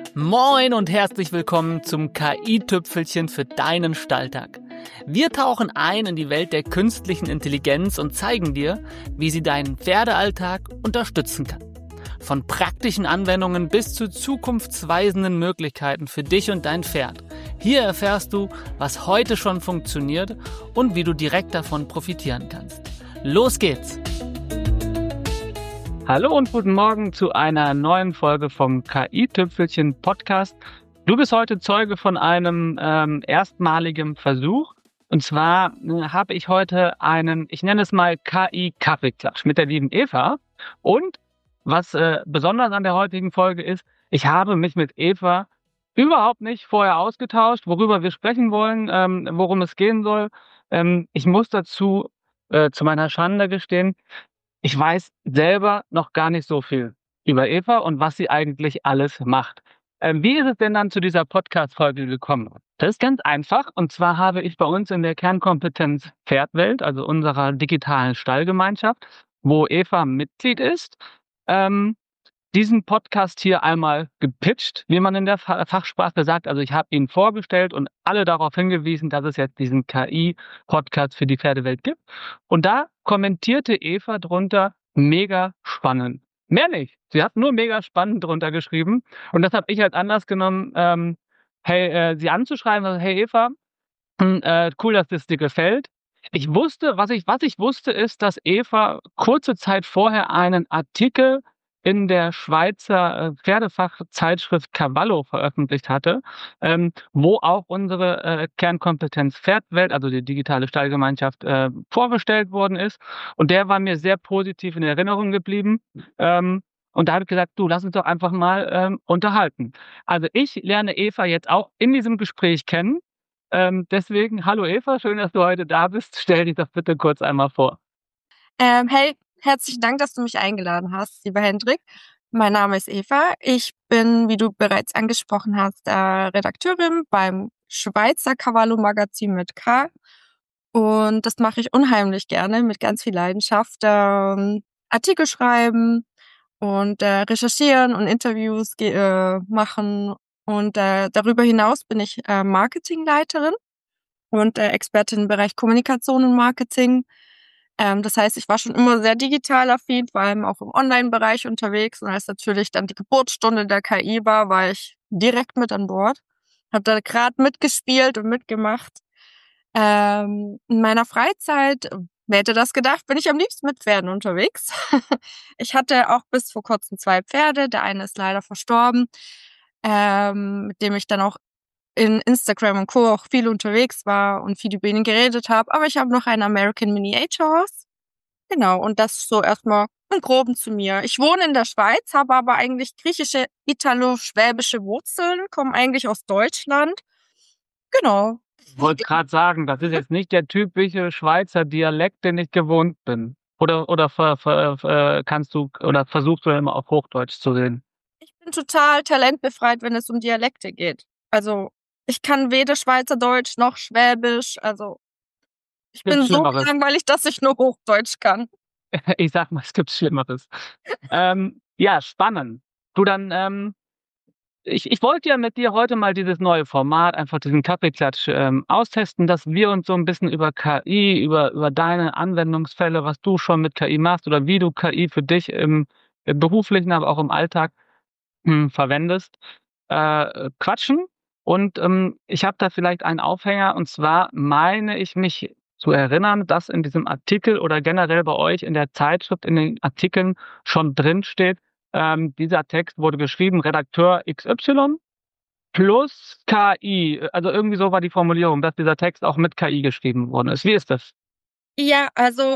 Moin und herzlich willkommen zum KI-Tüpfelchen für deinen Stalltag. Wir tauchen ein in die Welt der künstlichen Intelligenz und zeigen dir, wie sie deinen Pferdealltag unterstützen kann. Von praktischen Anwendungen bis zu zukunftsweisenden Möglichkeiten für dich und dein Pferd. Hier erfährst du, was heute schon funktioniert und wie du direkt davon profitieren kannst. Los geht's! Hallo und guten Morgen zu einer neuen Folge vom KI-Tüpfelchen Podcast. Du bist heute Zeuge von einem erstmaligen Versuch. Und zwar habe ich heute einen, ich nenne es mal KI-Kaffeeklatsch mit der lieben Eva. Und was besonders an der heutigen Folge ist, ich habe mich mit Eva überhaupt nicht vorher ausgetauscht, worüber wir sprechen wollen, worum es gehen soll. Ich muss dazu zu meiner Schande gestehen, ich weiß selber noch gar nicht so viel über Eva und was sie eigentlich alles macht. Wie ist es denn dann zu dieser Podcast-Folge gekommen? Das ist ganz einfach. Und zwar habe ich bei uns in der Kernkompetenz Pferdwelt, also unserer digitalen Stallgemeinschaft, wo Eva Mitglied ist, diesen Podcast hier einmal gepitcht, wie man in der Fachsprache sagt. Also ich habe ihn vorgestellt und alle darauf hingewiesen, dass es jetzt diesen KI-Podcast für die Pferdewelt gibt. Und da kommentierte Eva drunter, mega spannend. Mehr nicht. Sie hat nur mega spannend drunter geschrieben. Und das habe ich als Anlass genommen, sie anzuschreiben, also, hey Eva, cool, dass das dir gefällt. Ich wusste, was ich wusste, ist, dass Eva kurze Zeit vorher einen Artikel in der Schweizer Pferdefachzeitschrift Cavallo veröffentlicht hatte, wo auch unsere Kernkompetenz Pferdwelt, also die digitale Stallgemeinschaft, vorgestellt worden ist. Und der war mir sehr positiv in Erinnerung geblieben. Und da habe ich gesagt, du, lass uns doch einfach mal unterhalten. Also ich lerne Eva jetzt auch in diesem Gespräch kennen. Deswegen, hallo Eva, schön, dass du heute da bist. Stell dich doch bitte kurz einmal vor. Hey, herzlichen Dank, dass du mich eingeladen hast, lieber Hendrik. Mein Name ist Eva. Ich bin, wie du bereits angesprochen hast, Redakteurin beim Schweizer Cavallo-Magazin mit K. Und das mache ich unheimlich gerne, mit ganz viel Leidenschaft. Artikel schreiben und recherchieren und Interviews machen. Und darüber hinaus bin ich Marketingleiterin und Expertin im Bereich Kommunikation und Marketing. Das heißt, ich war schon immer sehr digital affin, vor allem auch im Online-Bereich unterwegs. Und als natürlich dann die Geburtsstunde der KI war ich direkt mit an Bord. Habe da gerade mitgespielt und mitgemacht. In meiner Freizeit, wer hätte das gedacht, bin ich am liebsten mit Pferden unterwegs. Ich hatte auch bis vor kurzem 2 Pferde. Der eine ist leider verstorben, mit dem ich dann auch in Instagram und Co. auch viel unterwegs war und viel über ihn geredet habe. Aber ich habe noch einen American Miniature Horse. Genau, und das so erstmal im Groben zu mir. Ich wohne in der Schweiz, habe aber eigentlich griechische, italo-schwäbische Wurzeln, komme eigentlich aus Deutschland. Genau. Ich wollte gerade sagen, das ist jetzt nicht der typische Schweizer Dialekt, den ich gewohnt bin. Oder kannst du oder versuchst du immer auf Hochdeutsch zu reden? Ich bin total talentbefreit, wenn es um Dialekte geht. Also ich kann weder Schweizerdeutsch noch Schwäbisch. Also ich bin Gibt's so Schlimmeres? langweilig, dass ich nur Hochdeutsch kann. Ich sag mal, es gibt Schlimmeres. Ja, spannend. Du dann, ich wollte ja mit dir heute mal dieses neue Format, einfach diesen Kaffeeklatsch austesten, dass wir uns so ein bisschen über KI, über deine Anwendungsfälle, was du schon mit KI machst oder wie du KI für dich im beruflichen, aber auch im Alltag verwendest, quatschen. Und ich habe da vielleicht einen Aufhänger, und zwar meine ich mich zu erinnern, dass in diesem Artikel oder generell bei euch in der Zeitschrift, in den Artikeln schon drin steht, dieser Text wurde geschrieben, Redakteur XY plus KI. Also irgendwie so war die Formulierung, dass dieser Text auch mit KI geschrieben worden ist. Wie ist das? Ja, also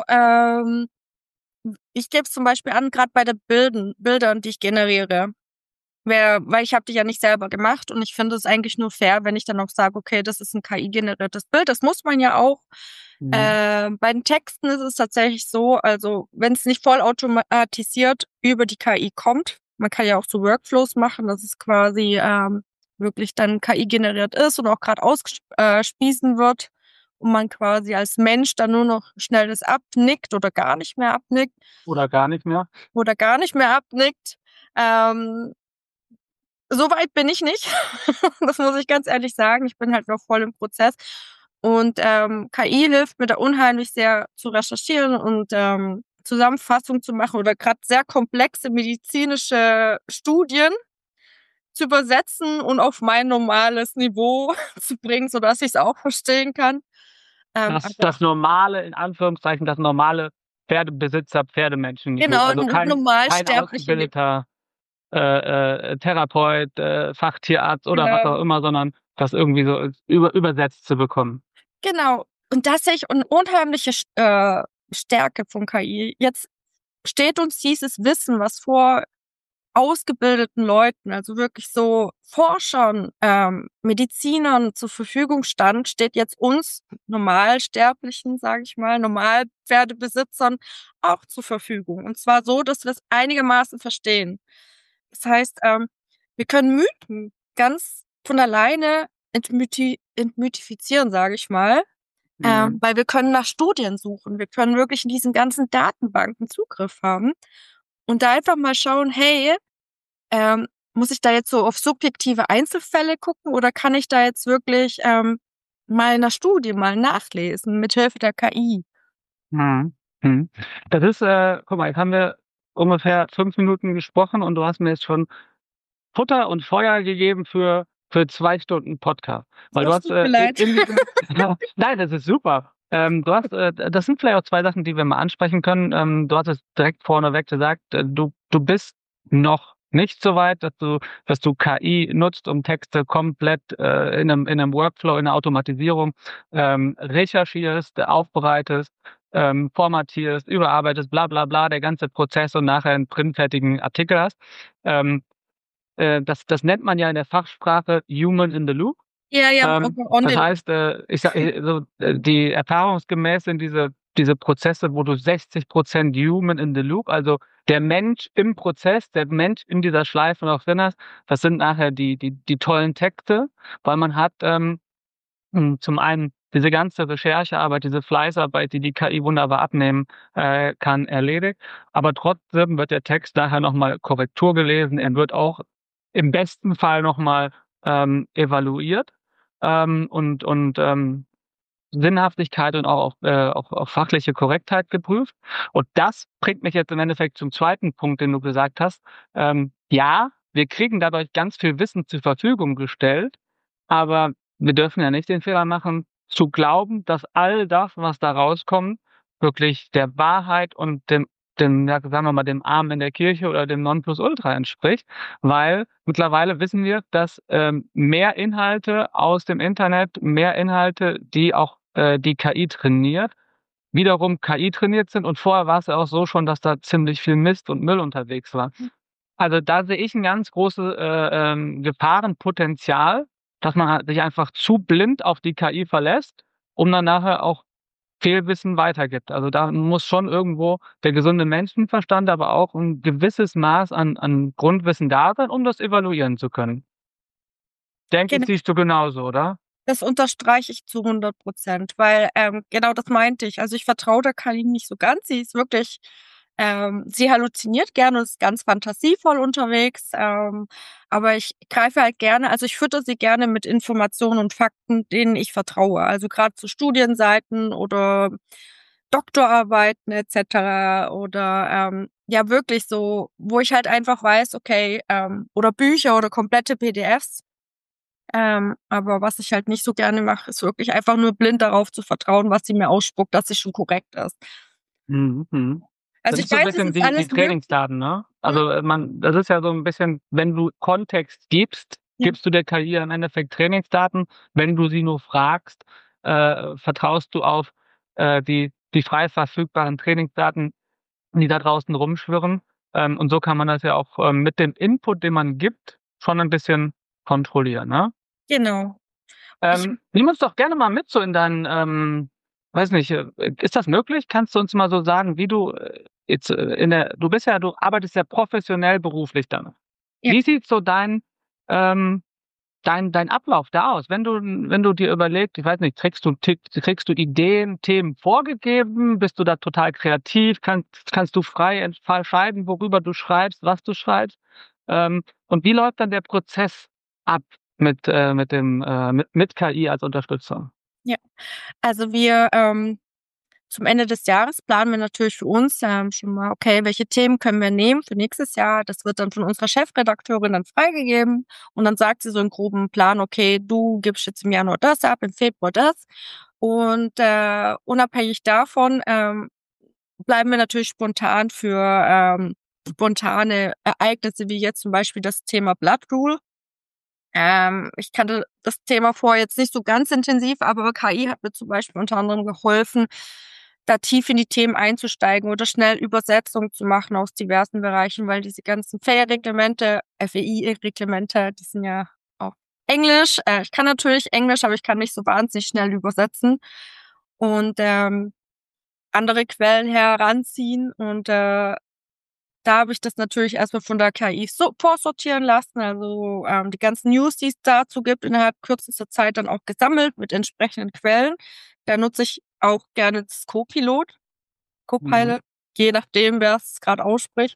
ich gebe es zum Beispiel an, gerade bei den Bildern, die ich generiere. Weil ich habe die ja nicht selber gemacht und ich finde es eigentlich nur fair, wenn ich dann auch sage, okay, das ist ein KI-generiertes Bild. Das muss man ja auch. Bei den Texten ist es tatsächlich so, also wenn es nicht vollautomatisiert über die KI kommt, man kann ja auch so Workflows machen, dass es quasi wirklich dann KI generiert ist und auch gerade ausgespiesen wird und man quasi als Mensch dann nur noch schnell das abnickt oder gar nicht mehr abnickt. Oder gar nicht mehr? Ähm, so weit bin ich nicht. Das muss ich ganz ehrlich sagen. Ich bin halt noch voll im Prozess. Und KI hilft mir da unheimlich sehr zu recherchieren und Zusammenfassung zu machen oder gerade sehr komplexe medizinische Studien zu übersetzen und auf mein normales Niveau zu bringen, sodass ich es auch verstehen kann. Aber Das normale, in Anführungszeichen, das normale Pferdebesitzer, Pferdemenschen-Niveau. genau, Also kein normalsterbliche Niveau. ausgebildeter Therapeut, Fachtierarzt oder was auch Genau. immer, sondern das irgendwie so übersetzt zu bekommen. Genau. Und das sehe ich eine unheimliche Stärke von KI. Jetzt steht uns dieses Wissen, was vor ausgebildeten Leuten, also wirklich so Forschern, Medizinern zur Verfügung stand, steht jetzt uns Normalsterblichen, sage ich mal, Normalpferdebesitzern auch zur Verfügung. Und zwar so, dass wir es einigermaßen verstehen. Das heißt, wir können Mythen ganz von alleine entmythifizieren, sage ich mal, weil wir können nach Studien suchen. Wir können wirklich in diesen ganzen Datenbanken Zugriff haben und da einfach mal schauen, hey, muss ich da jetzt so auf subjektive Einzelfälle gucken oder kann ich da jetzt wirklich mal in der Studie mal nachlesen mit Hilfe der KI? Mhm. Mhm. Das ist, guck mal, jetzt haben wir ungefähr 5 Minuten gesprochen und du hast mir jetzt schon Futter und Feuer gegeben für 2 Stunden Podcast. Weil du Das hast tut mir leid. in diesem nein, das ist super. Du hast, das sind vielleicht auch 2 Sachen, die wir mal ansprechen können. Du hast es direkt vorneweg gesagt, du bist noch nicht so weit, dass du KI nutzt, um Texte komplett in einem Workflow, in einer Automatisierung recherchierst, aufbereitest, formatierst, überarbeitest, bla bla bla, der ganze Prozess und nachher einen printfertigen Artikel hast. Ähm, das nennt man ja in der Fachsprache Human in the Loop. Ja, ja, on Das the heißt, die erfahrungsgemäß sind diese Prozesse, wo du 60% Human in the Loop, also der Mensch im Prozess, der Mensch in dieser Schleife noch drin hast, das sind nachher die tollen Texte, weil man hat zum einen diese ganze Recherchearbeit, diese Fleißarbeit, die die KI wunderbar abnehmen kann, erledigt. Aber trotzdem wird der Text nachher nochmal Korrektur gelesen. Er wird auch im besten Fall nochmal evaluiert und Sinnhaftigkeit und auch fachliche Korrektheit geprüft. Und das bringt mich jetzt im Endeffekt zum zweiten Punkt, den du gesagt hast. Ja, wir kriegen dadurch ganz viel Wissen zur Verfügung gestellt, aber wir dürfen ja nicht den Fehler machen, zu glauben, dass all das, was da rauskommt, wirklich der Wahrheit und ja, sagen wir mal, dem Amen in der Kirche oder dem Nonplusultra entspricht, weil mittlerweile wissen wir, dass mehr Inhalte aus dem Internet, mehr Inhalte, die auch die KI trainiert, wiederum KI trainiert sind und vorher war es ja auch so schon, dass da ziemlich viel Mist und Müll unterwegs war. Also da sehe ich ein ganz großes Gefahrenpotenzial, dass man halt sich einfach zu blind auf die KI verlässt, um dann nachher auch Fehlwissen weitergibt. Also da muss schon irgendwo der gesunde Menschenverstand, aber auch ein gewisses Maß an Grundwissen da sein, um das evaluieren zu können. Denke ich, Genau, siehst du genauso, oder? das unterstreiche ich zu 100%, weil genau das meinte ich. Also ich vertraue der KI nicht so ganz. Sie ist wirklich, sie halluziniert gerne und ist ganz fantasievoll unterwegs. Aber ich greife halt gerne, also ich fütter sie gerne mit Informationen und Fakten, denen ich vertraue. Also gerade zu Studienseiten oder Doktorarbeiten etc. oder ja wirklich so, wo ich halt einfach weiß, okay, oder Bücher oder komplette PDFs. Aber was ich halt nicht so gerne mache, ist wirklich einfach nur blind darauf zu vertrauen, was sie mir ausspuckt, dass sie schon korrekt ist. Mhm, mhm. Das Also ich ist so 'n weiß, es bisschen ist die alles möglich. Trainingsdaten, ne? Mhm. Also, das ist ja so 'n bisschen, wenn du Kontext gibst, Ja, gibst du der KI ja im Endeffekt Trainingsdaten. Wenn du sie nur fragst, vertraust du auf die frei verfügbaren Trainingsdaten, die da draußen rumschwirren. Und so kann man das ja auch mit dem Input, den man gibt, schon 'n bisschen kontrollieren, ne? genau. Ich, Nimm uns doch gerne mal mit so in deinen, weiß nicht, ist das möglich? Kannst du uns mal so sagen, wie du jetzt du arbeitest ja professionell beruflich damit. ja, Wie sieht so ähm, dein Ablauf da aus? Wenn du dir überlegst, ich weiß nicht, kriegst du Ideen, Themen vorgegeben? Bist du da total kreativ? Kannst du frei entscheiden, worüber du schreibst, was du schreibst? Und wie läuft dann der Prozess ab mit KI als Unterstützung? Ja, also wir zum Ende des Jahres planen wir natürlich für uns schon mal, okay, welche Themen können wir nehmen für nächstes Jahr? Das wird dann von unserer Chefredakteurin dann freigegeben und dann sagt sie so einen groben Plan, okay, du gibst jetzt im Januar das ab, im Februar das. Und unabhängig davon bleiben wir natürlich spontan für spontane Ereignisse, wie jetzt zum Beispiel das Thema Blood Rule. Ich kannte das Thema vorher jetzt nicht so ganz intensiv, aber KI hat mir zum Beispiel unter anderem geholfen, da tief in die Themen einzusteigen oder schnell Übersetzungen zu machen aus diversen Bereichen, weil diese ganzen FEI-Reglemente, FEI-Reglemente, die sind ja auch Englisch. Ich kann natürlich Englisch, aber ich kann nicht so wahnsinnig schnell übersetzen und andere Quellen heranziehen und da habe ich das natürlich erstmal von der KI so vorsortieren lassen, also die ganzen News, die es dazu gibt, innerhalb kürzester Zeit dann auch gesammelt mit entsprechenden Quellen. Da nutze ich auch gerne das Mhm. Copilot, je nachdem, wer es gerade ausspricht.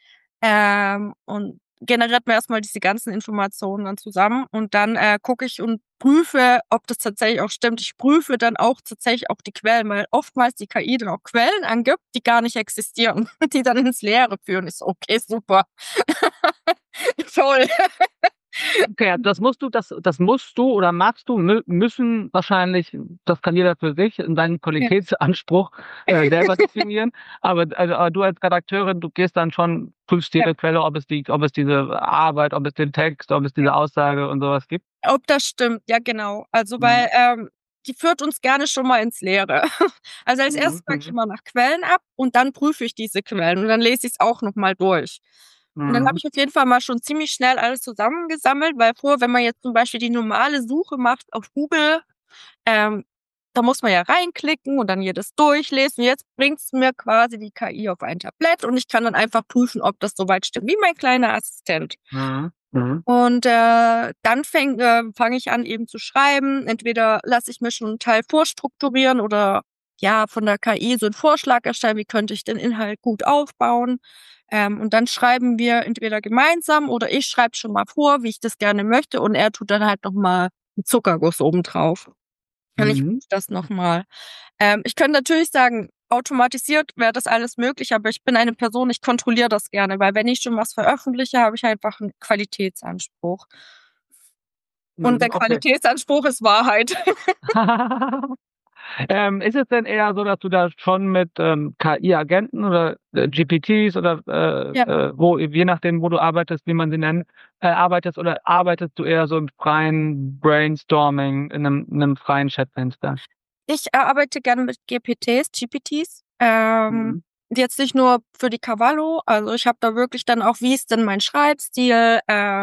Und generiert mir erstmal diese ganzen Informationen dann zusammen und dann gucke ich und prüfe, ob das tatsächlich auch stimmt. Ich prüfe dann auch tatsächlich auch die Quellen, weil oftmals die KI dann auch Quellen angibt, die gar nicht existieren, die dann ins Leere führen. Ich so, okay, super. Toll. Okay, also das musst du oder magst du, müssen wahrscheinlich, das kann jeder für sich in seinem Ja. Qualitätsanspruch selber definieren. Aber du als Redakteurin, du gehst dann schon, prüfst Ja. jede Quelle, ob es diese Arbeit, ob es den Text, ob es diese Aussage und sowas gibt. Ob das stimmt, ja genau. Also, weil, Mhm. die führt uns gerne schon mal ins Leere. Also, als Mhm. Erstes frage ich Mhm. immer nach Quellen ab und dann prüfe ich diese Quellen und dann lese ich's auch noch mal durch. Und dann habe Mhm. ich auf jeden Fall mal schon ziemlich schnell alles zusammengesammelt, weil vorher, wenn man jetzt zum Beispiel die normale Suche macht auf Google, ähm, da muss man ja reinklicken und dann jedes durchlesen. Jetzt bringt's mir quasi die KI auf ein Tablett und ich kann dann einfach prüfen, ob das so weit stimmt, wie mein kleiner Assistent. Mhm. Mhm. Und dann fange ich an, eben zu schreiben. Entweder lasse ich mir schon einen Teil vorstrukturieren oder ja, von der KI so einen Vorschlag erstellen, wie könnte ich den Inhalt gut aufbauen. Und dann schreiben wir entweder gemeinsam oder ich schreibe schon mal vor, wie ich das gerne möchte, und er tut dann halt noch mal 'n Zuckerguss obendrauf. Und ich Mhm. prüfe das noch mal. Ich könnte natürlich sagen, automatisiert wäre das alles möglich, aber ich bin eine Person, ich kontrolliere das gerne, weil wenn ich schon was veröffentliche, habe ich einfach 'n Qualitätsanspruch. Und Mhm. der Okay. Qualitätsanspruch ist Wahrheit. Ist es denn eher so, dass du da schon mit KI-Agenten oder GPTs oder Ja. wo, je nachdem, wo du arbeitest, wie man sie nennt, arbeitest, oder arbeitest du eher so im freien Brainstorming, in einem freien Chatfenster? Ich arbeite gerne mit GPTs, Mhm. jetzt nicht nur für die Cavallo, also ich habe da wirklich dann auch, wie ist denn mein Schreibstil,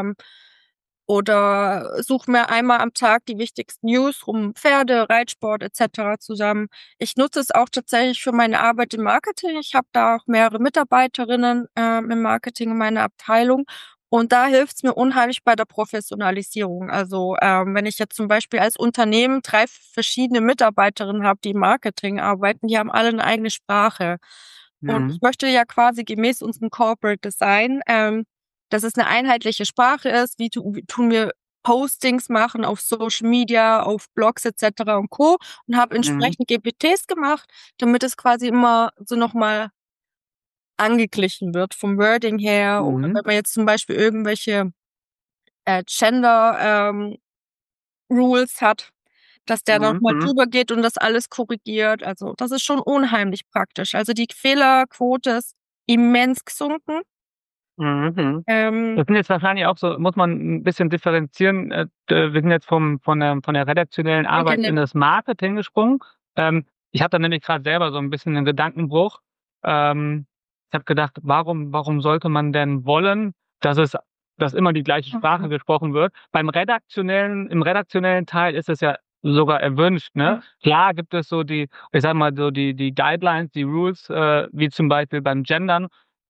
oder suche mir einmal am Tag die wichtigsten News um Pferde, Reitsport et cetera zusammen. Ich nutze es auch tatsächlich für meine Arbeit im Marketing. Ich habe da auch mehrere Mitarbeiterinnen, im Marketing in meiner Abteilung. Und da hilft's mir unheimlich bei der Professionalisierung. Also, wenn ich jetzt zum Beispiel als Unternehmen 3 verschiedene Mitarbeiterinnen habe, die im Marketing arbeiten, die haben alle eine eigene Sprache. Und ich Mhm. möchte ja quasi gemäß unserem Corporate Design, dass es eine einheitliche Sprache ist. Wie tun wir Postings machen auf Social Media, auf Blogs et cetera und Co. Und habe Mhm. entsprechend GPTs gemacht, damit es quasi immer so noch mal angeglichen wird vom Wording her, oder Mhm. wenn man jetzt zum Beispiel irgendwelche Gender Rules hat, dass der noch Mhm. mal Mhm. drüber geht und das alles korrigiert. Also, das ist schon unheimlich praktisch. Also, die Fehlerquote ist immens gesunken. Mhm. Mhm. Ähm, Das sind jetzt wahrscheinlich auch so, muss man ein bisschen differenzieren. Wir sind jetzt von der redaktionellen ja, Arbeit in genau. das Marketing gesprungen. Ich hatte nämlich gerade selber so ein bisschen 'nen Gedankenbruch. Ähm, Ich habe gedacht: Warum sollte man denn wollen, dass immer die gleiche Sprache Mhm. gesprochen wird? Im redaktionellen Teil ist es ja sogar erwünscht, ne? Ja. Klar gibt es so die, ich sage mal, so die Guidelines, die Rules, wie zum Beispiel beim Gendern,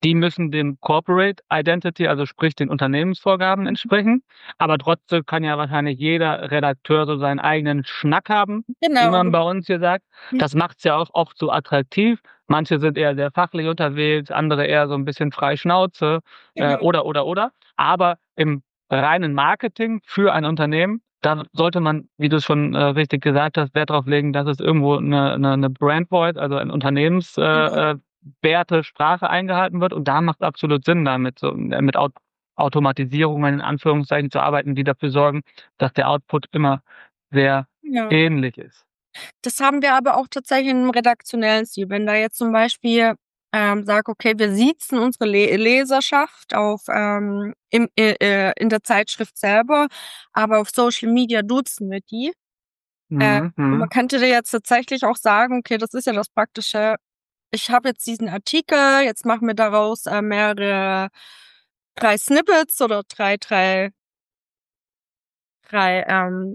die müssen dem Corporate Identity, also sprich den Unternehmensvorgaben entsprechen. Aber trotzdem kann ja wahrscheinlich jeder Redakteur so seinen eigenen Schnack haben, wie Genau. man bei uns hier sagt. Das macht es ja auch oft so attraktiv. Manche sind eher sehr fachlich unterwegs, andere eher so ein bisschen frei Schnauze, Genau. oder. Aber im reinen Marketing für ein Unternehmen, da sollte man, wie du es schon richtig gesagt hast, Wert darauf legen, dass es irgendwo eine Brand Voice, also ein Unternehmens Werte, Sprache eingehalten wird. Und da macht es absolut Sinn, damit so mit Automatisierungen in Anführungszeichen zu arbeiten, die dafür sorgen, dass der Output immer sehr Ja. ähnlich ist. Das haben wir aber auch tatsächlich im redaktionellen Stil. Wenn da jetzt zum Beispiel sage, okay, wir siezen unsere Leserschaft in der Zeitschrift selber, aber auf Social Media duzen wir die. Mhm, Und man könnte dir jetzt tatsächlich auch sagen, okay, das ist ja das Praktische. Ich habe jetzt diesen Artikel, jetzt machen wir daraus drei Snippets oder drei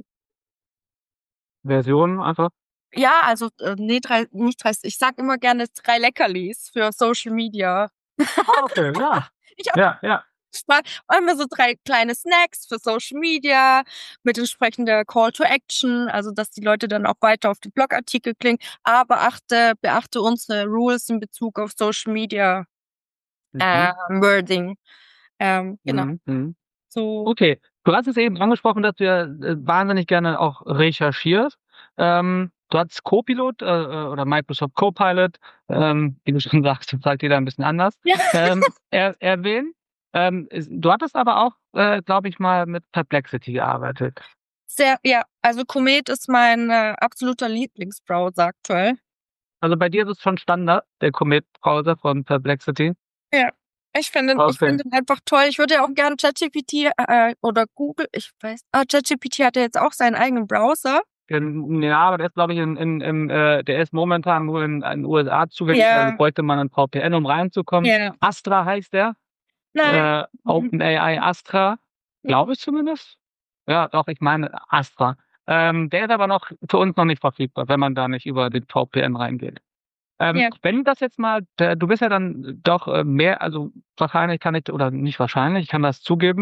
Versionen einfach. ja, also nee, nicht drei, ich sag immer gerne 3 Leckerlis für Social Media. Okay, ja. Ich habe Ja. immer so 3 kleine Snacks für Social Media mit entsprechender Call to Action, also dass die Leute dann auch weiter auf die Blogartikel klicken. Aber beachte unsere Rules in Bezug auf Social Media Mhm. Wording. Genau. Mhm. So, Okay, du hast es eben angesprochen, dass du ja wahnsinnig gerne auch recherchierst. Du hattest Copilot oder Microsoft Copilot, wie du schon sagst, das sagt jeder ein bisschen anders, ja, erwähnt. Du hattest aber auch, glaube ich, mal mit Perplexity gearbeitet. ja, also Comet ist mein absoluter Lieblingsbrowser aktuell. Also bei dir ist es schon Standard, der Comet-Browser von Perplexity. Ja. Ich Okay. finde ihn einfach toll. Ich würde ja auch gerne ChatGPT oder Google, ChatGPT hat ja jetzt auch seinen eigenen Browser. Ja, aber der ist, glaube ich, der ist momentan nur in den USA zugänglich, also Ja, bräuchte man ein VPN, um reinzukommen. ja. Astra heißt der. Nein. OpenAI Astra, glaube ich zumindest. Ja, doch, ich meine Astra. Der ist aber noch für uns noch nicht verfügbar, wenn man da nicht über den VPN reingeht. Ja. Wenn das jetzt mal, du bist ja dann doch mehr, also wahrscheinlich kann ich, oder nicht wahrscheinlich, ich kann das zugeben.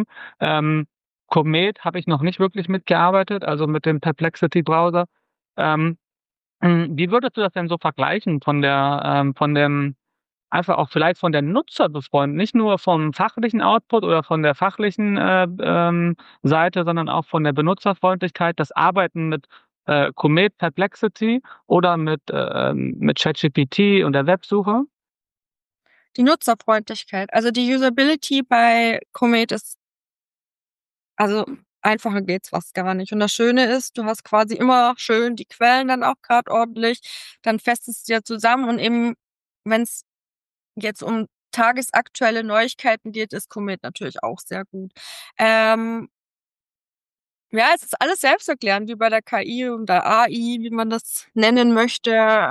Comet habe ich noch nicht wirklich mitgearbeitet, also mit dem Perplexity-Browser. Ähm, Wie würdest du das denn so vergleichen von dem einfach auch vielleicht von der Nutzerbefreundung, nicht nur vom fachlichen Output oder von der fachlichen, Seite, sondern auch von der Benutzerfreundlichkeit, das Arbeiten mit, Comet Perplexity oder mit ChatGPT und der Websuche? Die Nutzerfreundlichkeit. Also die Usability bei Comet ist, also einfacher geht's fast gar nicht. Und das Schöne ist, du hast quasi immer schön die Quellen dann auch gerade ordentlich, dann fässt es dir zusammen und eben, wenn es jetzt um tagesaktuelle Neuigkeiten geht, ist Comet natürlich auch sehr gut. Ähm, ja, es ist alles selbsterklärend, wie bei der KI und der AI, wie man das nennen möchte.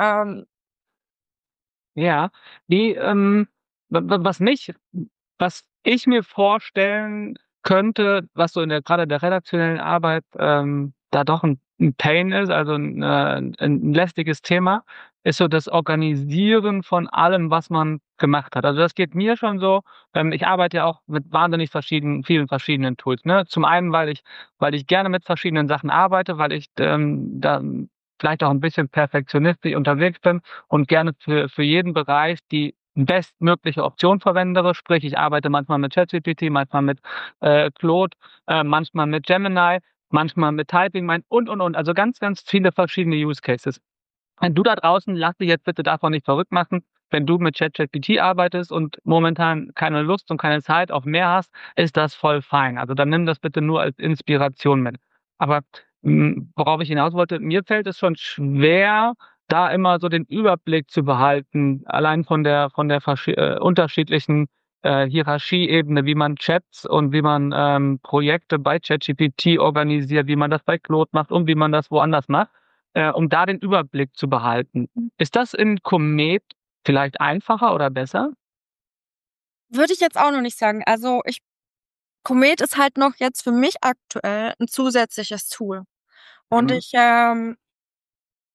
Ja, die, was ich mir vorstellen könnte, was so in der gerade der redaktionellen Arbeit, da doch ein Pain ist, also ein lästiges Thema, ist so das Organisieren von allem, was man gemacht hat. Also, das geht mir schon so, ich arbeite ja auch mit wahnsinnig vielen verschiedenen Tools, ne? Zum einen, weil ich gerne mit verschiedenen Sachen arbeite, weil ich, da vielleicht auch ein bisschen perfektionistisch unterwegs bin und gerne für jeden Bereich die bestmögliche Option verwende. Sprich, ich arbeite manchmal mit ChatGPT, manchmal mit Claude, manchmal mit Gemini, manchmal mit TypingMind und. Also ganz viele verschiedene Use Cases. Wenn du da draußen, lass dich jetzt bitte davon nicht verrückt machen. Wenn du mit ChatGPT arbeitest und momentan keine Lust und keine Zeit auf mehr hast, ist das voll fein. Also dann nimm das bitte nur als Inspiration mit. Aber worauf ich hinaus wollte, mir fällt es schon schwer, da immer so den Überblick zu behalten, allein von der unterschiedlichen Hierarchieebene, wie man Chats und wie man Projekte bei ChatGPT organisiert, wie man das bei Claude macht und wie man das woanders macht, um da den Überblick zu behalten. Ist das in Komet vielleicht einfacher oder besser? Würde ich jetzt auch noch nicht sagen. Also Comet ist halt noch jetzt für mich aktuell ein zusätzliches Tool. Und Mhm.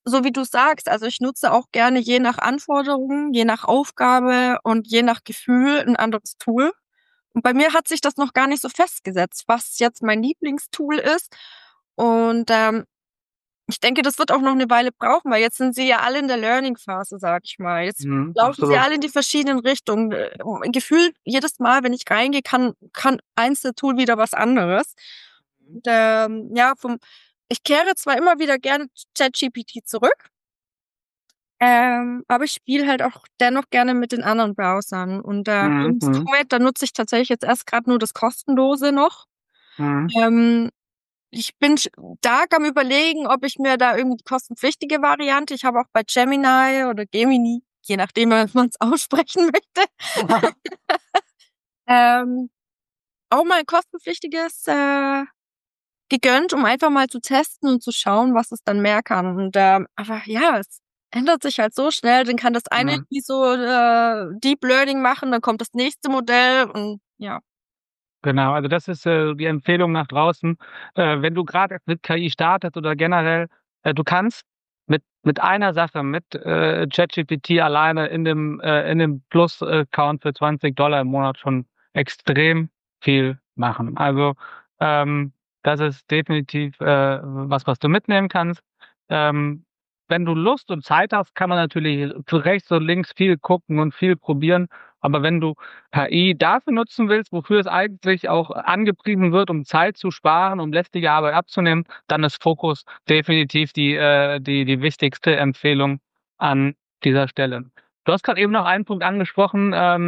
so wie du sagst, also ich nutze auch gerne je nach Anforderungen, je nach Aufgabe und je nach Gefühl ein anderes Tool. Und bei mir hat sich das noch gar nicht so festgesetzt, was jetzt mein Lieblingstool ist. Und ich denke, das wird auch noch eine Weile brauchen, weil jetzt sind sie ja alle in der Learning-Phase, sag ich mal. Jetzt laufen sie Absolut. alle in die verschiedenen Richtungen. Gefühlt jedes Mal, wenn ich reingehe, kann eins der Tool wieder was anderes. Und, ja, ich kehre zwar immer wieder gerne zu ChatGPT zurück, aber ich spiele halt auch dennoch gerne mit den anderen Browsern. Und Mhm. im Mhm. Moment, da nutze ich tatsächlich jetzt erst gerade nur das Kostenlose noch. Mhm. Ähm, Ich bin stark am Überlegen, ob ich mir da irgendwie die kostenpflichtige Variante, ich habe auch bei Gemini oder Gemini, je nachdem, wie man es aussprechen möchte, ähm, auch mal ein kostenpflichtiges gegönnt, um einfach mal zu testen und zu schauen, was es dann mehr kann. Und aber ja, es ändert sich halt so schnell. Dann kann das eine Mhm. irgendwie so Deep Learning machen, dann kommt das nächste Modell und ja. Genau, also das ist die Empfehlung nach draußen. Wenn du gerade mit KI startest oder generell, du kannst mit einer Sache, mit ChatGPT alleine in dem Plus-Account für $20 im Monat schon extrem viel machen. Also das ist definitiv was du mitnehmen kannst. Ähm, wenn du Lust und Zeit hast, kann man natürlich zu rechts und links viel gucken und viel probieren. Aber wenn du KI dafür nutzen willst, wofür es eigentlich auch angepriesen wird, um Zeit zu sparen, um lästige Arbeit abzunehmen, dann ist Fokus definitiv die wichtigste Empfehlung an dieser Stelle. Du hast gerade eben noch einen Punkt angesprochen,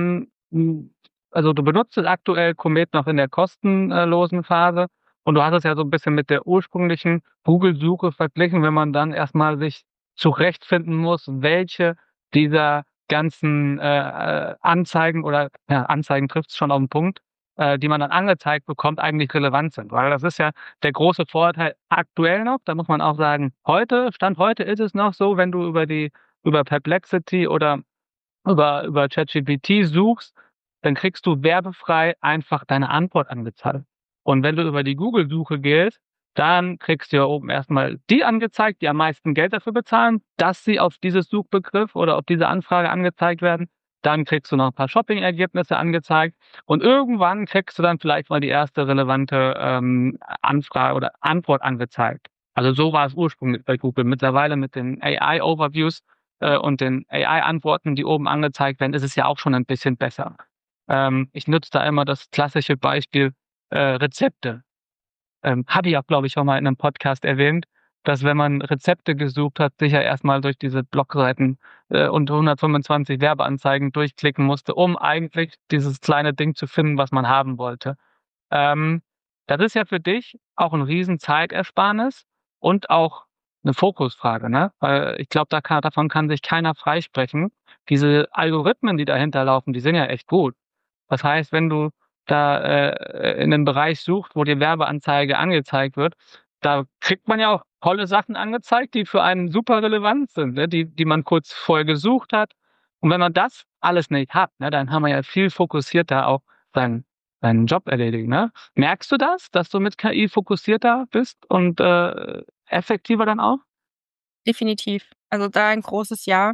also du benutzt es aktuell Komet noch in der kostenlosen Phase und du hast es ja so ein bisschen mit der ursprünglichen Google-Suche verglichen, wenn man dann erstmal sich zurechtfinden muss, welche dieser ganzen Anzeigen oder ja, Anzeigen trifft's schon auf den Punkt, die man dann angezeigt bekommt, eigentlich relevant sind. Weil das ist ja der große Vorteil aktuell noch, da muss man auch sagen, Stand heute ist es noch so, wenn du über Perplexity oder über ChatGPT suchst, dann kriegst du werbefrei einfach deine Antwort angezeigt. Und wenn du über die Google-Suche gehst, dann kriegst du ja oben erstmal die angezeigt, die am meisten Geld dafür bezahlen, dass sie auf dieses Suchbegriff oder auf diese Anfrage angezeigt werden. Dann kriegst du noch ein paar Shopping-Ergebnisse angezeigt und irgendwann kriegst du dann vielleicht mal die erste relevante Anfrage oder Antwort angezeigt. Also so war es ursprünglich bei Google. Mittlerweile mit den AI-Overviews und den AI-Antworten, die oben angezeigt werden, ist es ja auch schon ein bisschen besser. Ich nutze da immer das klassische Beispiel Rezepte. Habe ich auch, glaube ich, schon mal in einem Podcast erwähnt, dass wenn man Rezepte gesucht hat, sich ja erstmal durch diese Blogseiten und 125 Werbeanzeigen durchklicken musste, um eigentlich dieses kleine Ding zu finden, was man haben wollte. Ähm, das ist ja für dich auch 'n Riesen-Zeitersparnis und auch 'ne Fokusfrage, ne? Weil ich glaube, davon kann sich keiner freisprechen. Diese Algorithmen, die dahinter laufen, die sind ja echt gut. Das heißt, wenn du da in 'nem Bereich suchst, wo dir Werbeanzeige angezeigt wird, da kriegt man ja auch tolle Sachen angezeigt, die für einen super relevant sind, ne, die man kurz vorher gesucht hat. Und wenn man das alles nicht hat, ne, dann kann man ja viel fokussierter auch seinen seinen Job erledigen, ne? Merkst du das, dass du mit KI fokussierter bist und effektiver dann auch? Definitiv. Also da ein großes Ja.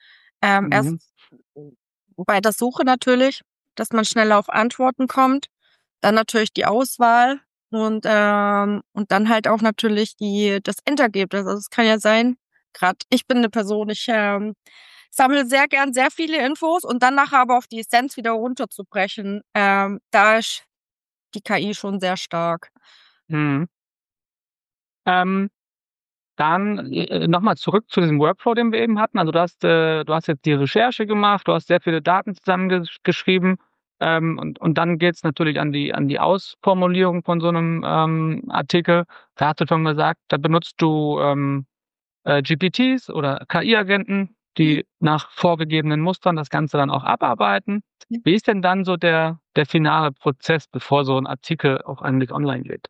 Mhm. Erst bei der Suche natürlich, dass man schneller auf Antworten kommt, dann natürlich die Auswahl und dann halt auch natürlich das Endergebnis. Also es kann ja sein, gerade ich bin eine Person, ich sammle sehr gern sehr viele Infos und dann nachher aber auf die Essenz wieder runterzubrechen, da ist die KI schon sehr stark. Mhm. Ähm, dann noch zurück zu diesem Workflow, den wir eben hatten. Also du hast jetzt die Recherche gemacht, du hast sehr viele Daten zusammengeschrieben, und dann geht's natürlich an die Ausformulierung von so 'nem Artikel. Da hast du schon gesagt, da benutzt du GPTs oder KI-Agenten, die nach vorgegebenen Mustern das Ganze dann auch abarbeiten. Wie ist denn dann so der finale Prozess, bevor so 'n Artikel auch eigentlich online geht?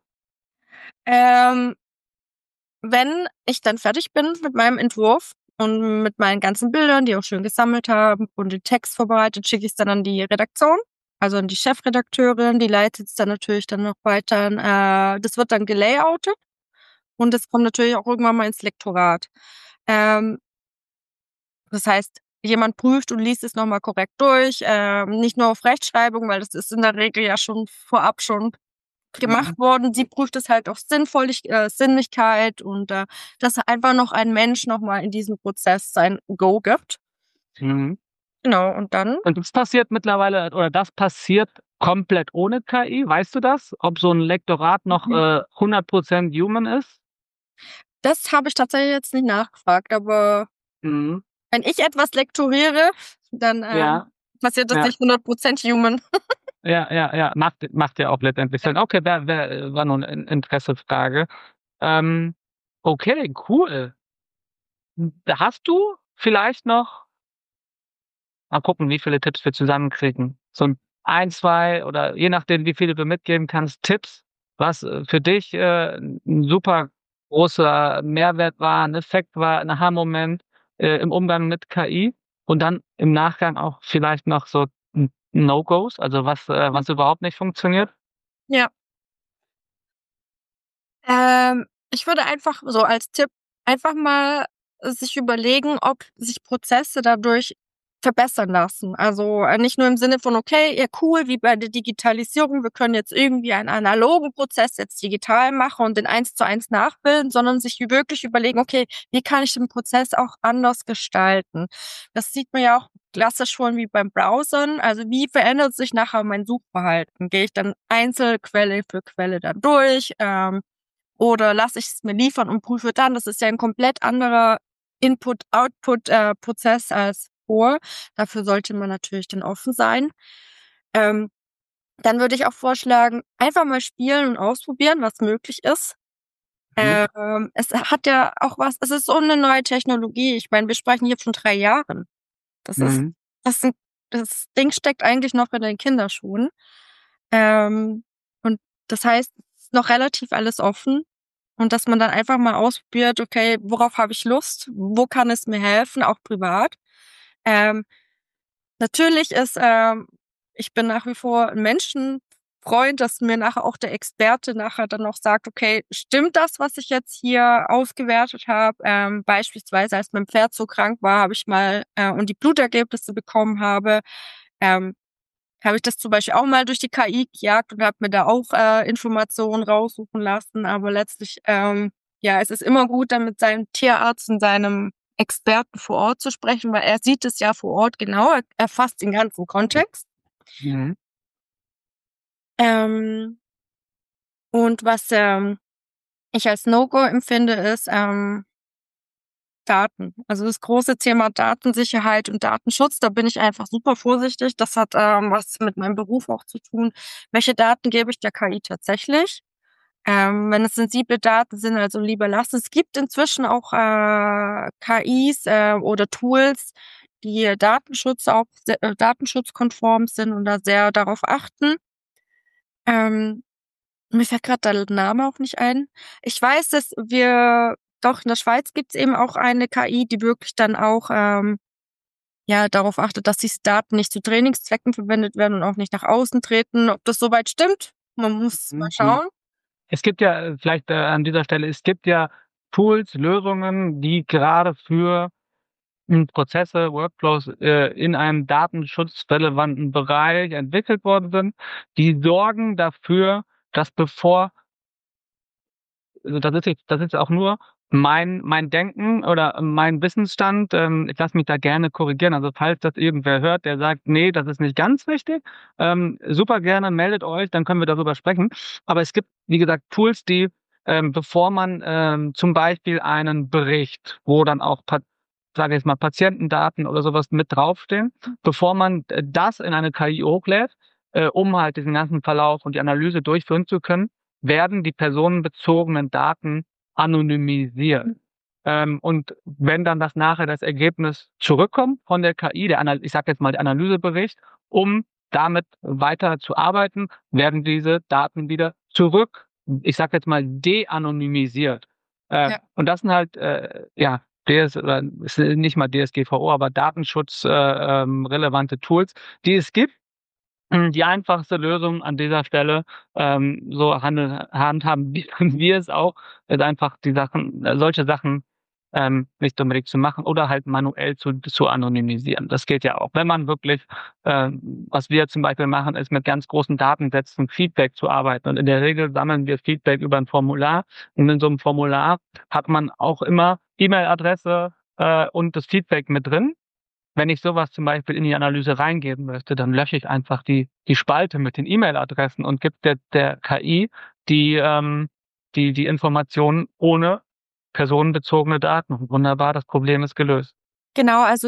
Ähm, Wenn ich dann fertig bin mit meinem Entwurf und mit meinen ganzen Bildern, die auch schön gesammelt haben und den Text vorbereitet, schicke ich's dann an die Redaktion, also an die Chefredakteurin, die leitet's dann natürlich dann noch weiter an das wird dann gelayoutet und das kommt natürlich auch irgendwann mal ins Lektorat. Ähm, Das heißt, jemand prüft und liest es nochmal korrekt durch, nicht nur auf Rechtschreibung, weil das ist in der Regel ja schon vorab schon Mhm. gemacht worden. Sie prüft es halt auf Sinnlichkeit und, dass einfach noch ein Mensch noch mal in diesem Prozess sein Go gibt. Mhm. Genau, und dann Und das passiert mittlerweile oder das passiert komplett ohne KI, weißt du das? Ob so 'n Lektorat noch, Mhm. 100% human ist? Das habe ich tatsächlich jetzt nicht nachgefragt, aber Mhm. wenn ich etwas lektoriere, dann, Ja, passiert das ja. nicht 100% human. Ja, ja, ja, macht ja auch letztendlich Sinn. Okay, war nur 'ne Interessefrage. Ähm, okay, cool. Da hast du vielleicht noch mal gucken, wie viele Tipps wir zusammenkriegen. So 'n 2 oder je nachdem, wie viele du mitgeben kannst, Tipps, was, für dich, 'n super großer Mehrwert war, 'n Effekt war, 'n Aha-Moment, im Umgang mit KI und dann im Nachgang auch vielleicht noch so No-Gos, also was überhaupt nicht funktioniert? Ja. Ich würde einfach so als Tipp einfach mal sich überlegen, ob sich Prozesse dadurch verbessern lassen. Also, nicht nur im Sinne von: „Okay, ja cool, wie bei der Digitalisierung, wir können jetzt irgendwie einen analogen Prozess jetzt digital machen und den eins zu eins nachbilden“, sondern sich wirklich überlegen: „Okay, wie kann ich den Prozess auch anders gestalten?“ Das sieht man ja auch klassisch schon wie beim Browsern. Also, wie verändert sich nachher mein Suchverhalten? Gehe ich dann Quelle für Quelle da durch, oder lasse ich's mir liefern und prüfe dann? Das ist ja 'n komplett anderer Input-Output, Prozess als vor. Dafür sollte man natürlich dann offen sein. Ähm, Dann würde ich auch vorschlagen, einfach mal spielen und ausprobieren, was möglich ist. Mhm, Es hat ja auch was es ist so 'ne neue Technologie. Ich meine, wir sprechen hier von 3 Jahren. Das ist mhm, das sind das Ding steckt eigentlich noch in den Kinderschuhen. Ähm, und das heißt, es ist noch relativ alles offen und dass man dann einfach mal ausprobiert: „Okay, worauf habe ich Lust? Wo kann es mir helfen, auch privat?“ Ähm, Natürlich ich bin nach wie vor 'n Menschenfreund, dass mir nachher auch der Experte nachher dann noch sagt: „Okay, stimmt das, was ich jetzt hier ausgewertet habe?“ Beispielsweise, als mein Pferd so krank war, habe ich mal und die Blutergebnisse bekommen ähm, habe ich das zum Beispiel auch mal durch die KI gejagt und habe mir da auch, Informationen raussuchen lassen. Aber letztlich, ja, es ist immer gut, dann mit seinem Tierarzt und seinem Experten vor Ort zu sprechen, weil er sieht es ja vor Ort genau, er erfasst den ganzen Kontext. mhm, Ähm, und was, ich als No-Go empfinde, ist, Daten. Also, das große Thema Datensicherheit und Datenschutz, da bin ich einfach super vorsichtig. Das hat, was mit meinem Beruf auch zu tun. Welche Daten gebe ich der KI tatsächlich? Wenn es sensible Daten sind, also lieber lassen. Es gibt inzwischen auch, KIs, oder Tools, die datenschutzkonform sind und da sehr darauf achten. Ähm, Mir fällt grad der Name auch nicht ein. Ich weiß, dass wir doch, in der Schweiz gibt's eben auch eine KI, die wirklich dann auch, ja, darauf achtet, dass diese Daten nicht zu Trainingszwecken verwendet werden und auch nicht nach außen treten. Ob das so weit stimmt? Man muss mal mhm, mhm. schauen. Es gibt ja, vielleicht, an dieser Stelle es gibt ja Tools, Lösungen, die gerade für, Prozesse, Workflows, in einem datenschutzrelevanten Bereich entwickelt worden sind. Die sorgen dafür, dass bevor also das ist auch nur mein Denken oder mein Wissensstand. Ich lasse mich da gerne korrigieren. Also, falls das irgendwer hört, der sagt: „Nee, das ist nicht ganz richtig“, super gerne, meldet euch, dann können wir darüber sprechen. Aber es gibt, wie gesagt, Tools, die, bevor man, zum Beispiel einen Bericht, wo dann auch sage ich jetzt mal, Patientendaten oder sowas mit draufstehen, bevor man, das in eine KI hochlädt, um halt diesen ganzen Verlauf und die Analyse durchführen zu können, werden die personenbezogenen Daten anonymisiert. Und wenn dann das Ergebnis zurückkommt von der KI, ich sage jetzt mal der Analysebericht, um damit weiter zu arbeiten, werden diese Daten wieder zurück, ich sage jetzt mal, de-anonymisiert. Ja. Und das sind halt, ja, oder ist nicht mal DSGVO, aber Datenschutz relevante Tools, die es gibt. Die einfachste Lösung an dieser Stelle, so handhaben wir es auch, ist einfach die Sachen solche Sachen, nicht unbedingt zu machen oder halt manuell zu anonymisieren. Das geht ja auch. Wenn man wirklich, was wir zum Beispiel machen, ist mit ganz großen Datensätzen Feedback zu arbeiten. Und in der Regel sammeln wir Feedback über ein Formular. Und in so einem Formular hat man auch immer E-Mail-Adresse und das Feedback mit drin. Wenn ich sowas zum Beispiel in die Analyse reingeben möchte, dann lösche ich einfach die Spalte mit den E-Mail-Adressen und gebe der KI die Informationen ohne personenbezogene Daten. Und wunderbar, das Problem ist gelöst. Genau, also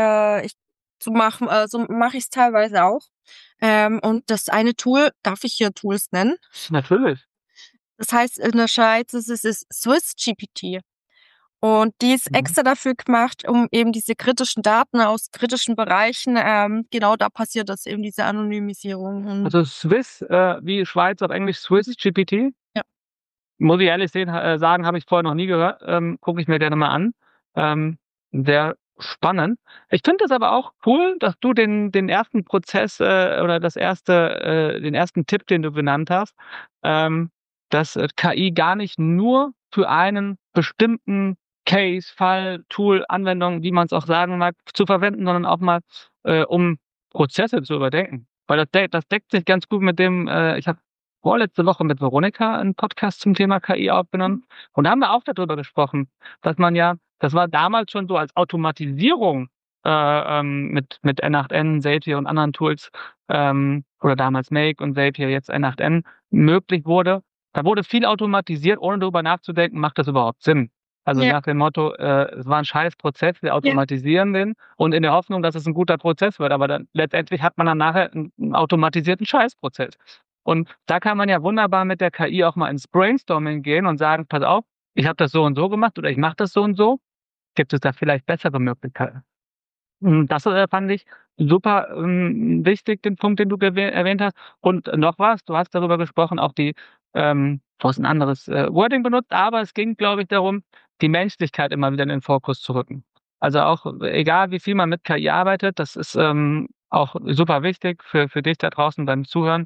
so mache ich es teilweise auch. Und das eine Tool, darf ich hier Tools nennen? Natürlich. Das heißt, in der Schweiz ist es SwissGPT. Und die ist extra dafür gemacht, um eben diese kritischen Daten aus kritischen Bereichen, genau da passiert das eben, diese Anonymisierung. Also Swiss, wie Schweiz auf Englisch, SwissGPT? Ja. Muss ich ehrlich sagen, habe ich vorher noch nie gehört. Gucke ich mir gerne mal an. Sehr spannend. Ich finde es aber auch cool, dass du den ersten Prozess oder den ersten Tipp, den du benannt hast, dass KI gar nicht nur für einen bestimmten Case, Fall, Tool, Anwendung, wie man es auch sagen mag, zu verwenden, sondern auch mal, um Prozesse zu überdenken. Weil das deckt sich ganz gut mit dem, ich habe vorletzte Woche mit Veronika einen Podcast zum Thema KI aufgenommen und da haben wir auch darüber gesprochen, dass das war damals schon so als Automatisierung mit N8N, Zapier und anderen Tools oder damals Make und Zapier, jetzt N8N möglich wurde. Da wurde viel automatisiert, ohne darüber nachzudenken, macht das überhaupt Sinn? Also nach dem Motto, es war ein scheiß Prozess, wir automatisieren den und in der Hoffnung, dass es ein guter Prozess wird. Aber dann letztendlich hat man dann nachher einen automatisierten Scheißprozess. Und da kann man ja wunderbar mit der KI auch mal ins Brainstorming gehen und sagen, pass auf, ich habe das so und so gemacht oder ich mache das so und so. Gibt es da vielleicht bessere Möglichkeiten? Das fand ich super wichtig, den Punkt, den du erwähnt hast. Und noch was, du hast darüber gesprochen, auch du hast ein anderes Wording benutzt, aber es ging, glaube ich, darum, die Menschlichkeit immer wieder in den Fokus zu rücken. Also auch, egal wie viel man mit KI arbeitet, das ist auch super wichtig für dich da draußen beim Zuhören.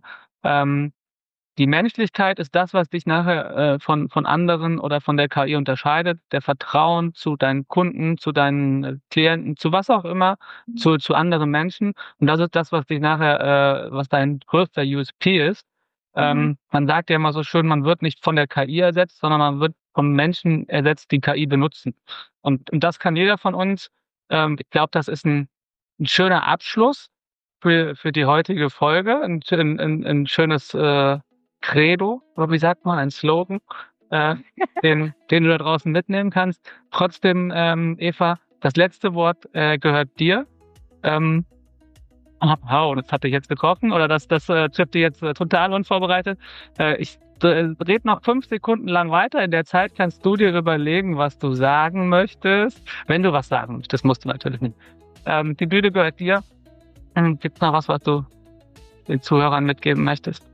Die Menschlichkeit ist das, was dich nachher von anderen oder von der KI unterscheidet. Der Vertrauen zu deinen Kunden, zu deinen Klienten, zu was auch immer, zu anderen Menschen. Und das ist das, was dich nachher, was dein größter USP ist. Man sagt ja immer so schön, man wird nicht von der KI ersetzt, sondern man wird von Menschen ersetzt, die KI benutzen. Und das kann jeder von uns. Ich glaube, das ist ein schöner Abschluss für die heutige Folge. Ein schönes Credo, oder wie sagt man, ein Slogan, den du da draußen mitnehmen kannst. Trotzdem, Eva, das letzte Wort gehört dir. Das hat dich jetzt getroffen oder das trifft dich jetzt total unvorbereitet. Ich rede noch 5 Sekunden lang weiter. In der Zeit kannst du dir überlegen, was du sagen möchtest. Wenn du was sagen möchtest, musst du natürlich nicht. Die Bühne gehört dir. Gibt's noch was du den Zuhörern mitgeben möchtest?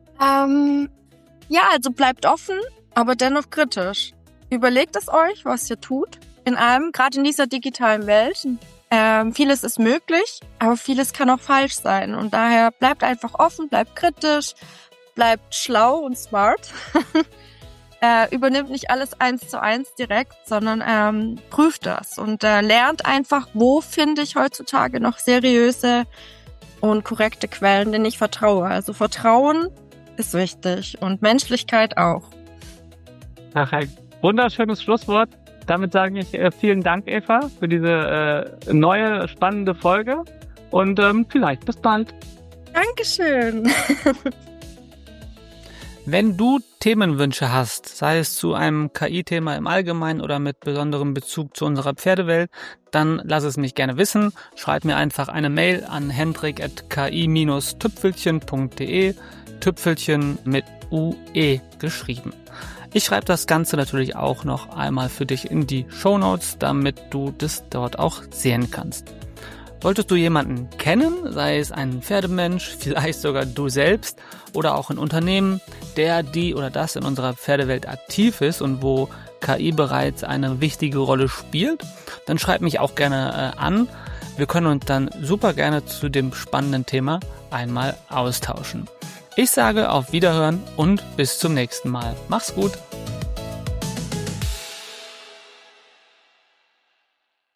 Ja, also bleibt offen, aber dennoch kritisch. Überlegt es euch, was ihr tut. In allem, gerade in dieser digitalen Welt. Vieles ist möglich, aber vieles kann auch falsch sein. Und daher bleibt einfach offen, bleibt kritisch, bleibt schlau und smart. Übernimmt nicht alles 1:1 direkt, sondern prüft das und lernt einfach, wo finde ich heutzutage noch seriöse und korrekte Quellen, denen ich vertraue. Also Vertrauen ist wichtig und Menschlichkeit auch. Perfekt. Wunderschönes Schlusswort. Damit sage ich vielen Dank, Eva, für diese neue, spannende Folge und vielleicht bis bald. Dankeschön. Wenn du Themenwünsche hast, sei es zu einem KI-Thema im Allgemeinen oder mit besonderem Bezug zu unserer Pferdewelt, dann lass es mich gerne wissen. Schreib mir einfach eine Mail an hendrik@ki-tüpfelchen.de, Tüpfelchen mit UE geschrieben. Ich schreibe das Ganze natürlich auch noch einmal für dich in die Shownotes, damit du das dort auch sehen kannst. Solltest du jemanden kennen, sei es ein Pferdemensch, vielleicht sogar du selbst oder auch ein Unternehmen, der die oder das in unserer Pferdewelt aktiv ist und wo KI bereits eine wichtige Rolle spielt, dann schreib mich auch gerne an. Wir können uns dann super gerne zu dem spannenden Thema einmal austauschen. Ich sage auf Wiederhören und bis zum nächsten Mal. Mach's gut!